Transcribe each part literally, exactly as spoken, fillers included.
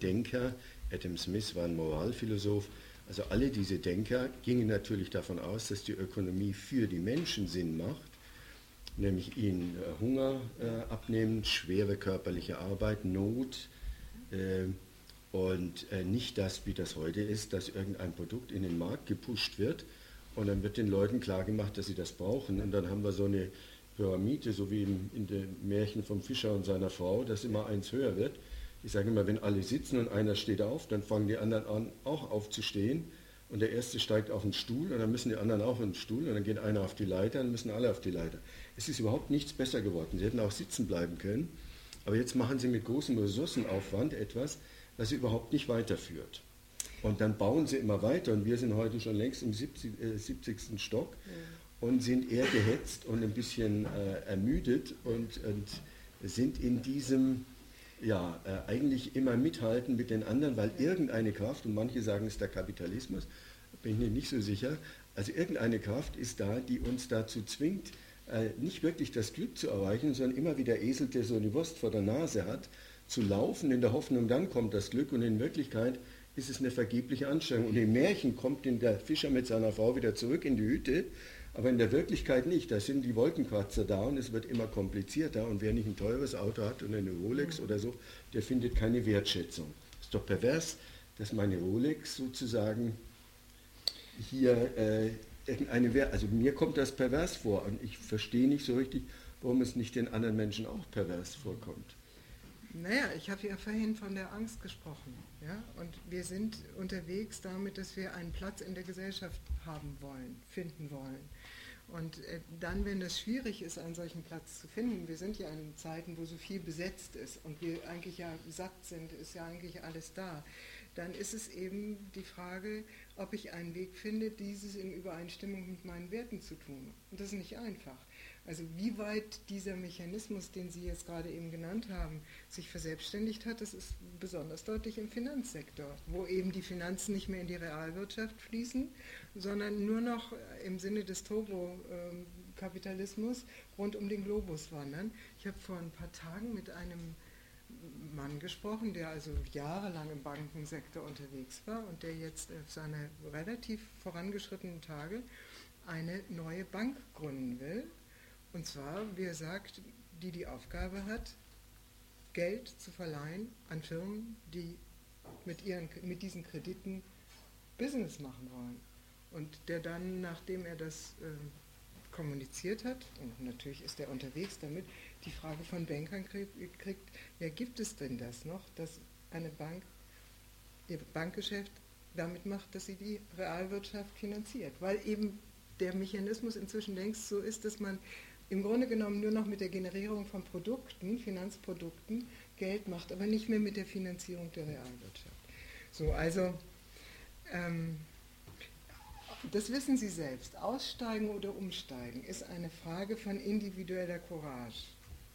Denker, Adam Smith war ein Moralphilosoph, also alle diese Denker gingen natürlich davon aus, dass die Ökonomie für die Menschen Sinn macht, nämlich ihnen äh, Hunger äh, abnehmen, schwere körperliche Arbeit, Not äh, und äh, nicht das, wie das heute ist, dass irgendein Produkt in den Markt gepusht wird und dann wird den Leuten klargemacht, dass sie das brauchen und dann haben wir so eine Pyramide, so wie in, in dem Märchen vom Fischer und seiner Frau, dass immer eins höher wird. Ich sage immer, wenn alle sitzen und einer steht auf, dann fangen die anderen an, auch aufzustehen und der Erste steigt auf den Stuhl und dann müssen die anderen auch auf den Stuhl und dann geht einer auf die Leiter und müssen alle auf die Leiter. Es ist überhaupt nichts besser geworden. Sie hätten auch sitzen bleiben können, aber jetzt machen sie mit großem Ressourcenaufwand etwas, was sie überhaupt nicht weiterführt. Und dann bauen sie immer weiter und wir sind heute schon längst im siebzigsten Stock ja. und sind eher gehetzt und ein bisschen äh, ermüdet und, und sind in diesem, ja, äh, eigentlich immer mithalten mit den anderen, weil ja. irgendeine Kraft, und manche sagen es ist der Kapitalismus, bin ich mir nicht so sicher, also irgendeine Kraft ist da, die uns dazu zwingt, äh, nicht wirklich das Glück zu erreichen, sondern immer wie der Esel, der so eine Wurst vor der Nase hat, zu laufen in der Hoffnung, dann kommt das Glück und in Wirklichkeit ist es eine vergebliche Anstrengung. Und im Märchen kommt der Fischer mit seiner Frau wieder zurück in die Hütte, aber in der Wirklichkeit nicht. Da sind die Wolkenkratzer da und es wird immer komplizierter und wer nicht ein teures Auto hat und eine Rolex oder so, der findet keine Wertschätzung. Ist doch pervers, dass meine Rolex sozusagen hier äh, irgendeine Wert, also mir kommt das pervers vor und ich verstehe nicht so richtig, warum es nicht den anderen Menschen auch pervers vorkommt. Naja, ich habe ja vorhin von der Angst gesprochen. Ja? Und wir sind unterwegs damit, dass wir einen Platz in der Gesellschaft haben wollen, finden wollen. Und äh, dann, wenn es schwierig ist, einen solchen Platz zu finden, wir sind ja in Zeiten, wo so viel besetzt ist und wir eigentlich ja satt sind, ist ja eigentlich alles da, dann ist es eben die Frage, ob ich einen Weg finde, dieses in Übereinstimmung mit meinen Werten zu tun. Und das ist nicht einfach. Also wie weit dieser Mechanismus, den Sie jetzt gerade eben genannt haben, sich verselbstständigt hat, das ist besonders deutlich im Finanzsektor, wo eben die Finanzen nicht mehr in die Realwirtschaft fließen, sondern nur noch im Sinne des Turbokapitalismus rund um den Globus wandern. Ich habe vor ein paar Tagen mit einem Mann gesprochen, der also jahrelang im Bankensektor unterwegs war und der jetzt auf seine relativ vorangeschrittenen Tage eine neue Bank gründen will. Und zwar, wie er sagt, die die Aufgabe hat, Geld zu verleihen an Firmen, die mit, ihren, mit diesen Krediten Business machen wollen. Und der dann, nachdem er das äh, kommuniziert hat, und natürlich ist er unterwegs damit, die Frage von Bankern kriegt, kriegt, ja, gibt es denn das noch, dass eine Bank ihr Bankgeschäft damit macht, dass sie die Realwirtschaft finanziert? Weil eben der Mechanismus inzwischen längst so ist, dass man im Grunde genommen nur noch mit der Generierung von Produkten, Finanzprodukten, Geld macht, aber nicht mehr mit der Finanzierung der Realwirtschaft. So, also, ähm, das wissen Sie selbst. Aussteigen oder umsteigen ist eine Frage von individueller Courage.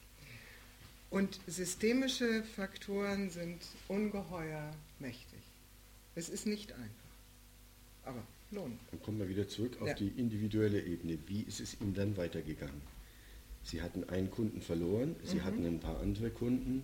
Und systemische Faktoren sind ungeheuer mächtig. Es ist nicht einfach, aber lohnt. Dann kommen wir wieder zurück auf ja. die individuelle Ebene. Wie ist es Ihnen dann weitergegangen? Sie hatten einen Kunden verloren, Sie mhm. hatten ein paar andere Kunden.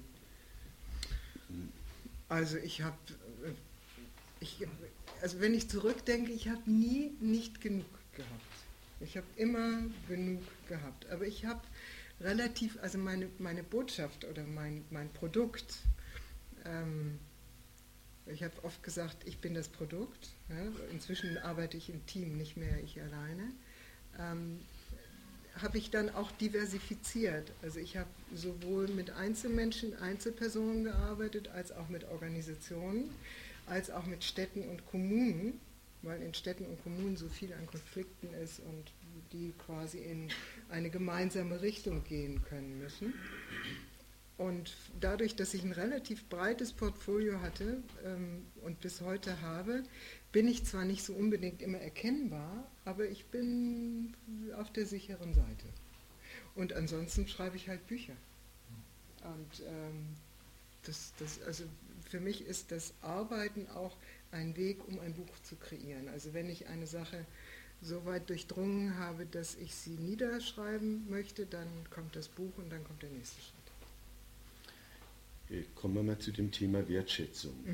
Also ich habe, ich, also wenn ich zurückdenke, ich habe nie nicht genug gehabt. Ich habe immer genug gehabt. Aber ich habe relativ, also meine, meine Botschaft oder mein, mein Produkt, ähm, ich habe oft gesagt, ich bin das Produkt. Ja, inzwischen arbeite ich im Team, nicht mehr ich alleine. Ähm, habe ich dann auch diversifiziert. Also ich habe sowohl mit Einzelmenschen, Einzelpersonen gearbeitet, als auch mit Organisationen, als auch mit Städten und Kommunen, weil in Städten und Kommunen so viel an Konflikten ist und die quasi in eine gemeinsame Richtung gehen können müssen. Und dadurch, dass ich ein relativ breites Portfolio hatte ähm, und bis heute habe, bin ich zwar nicht so unbedingt immer erkennbar, aber ich bin auf der sicheren Seite. Und ansonsten schreibe ich halt Bücher. Und ähm, das, das, also für mich ist das Arbeiten auch ein Weg, um ein Buch zu kreieren. Also wenn ich eine Sache so weit durchdrungen habe, dass ich sie niederschreiben möchte, dann kommt das Buch und dann kommt der nächste Schritt. Kommen wir mal zu dem Thema Wertschätzung. Mhm.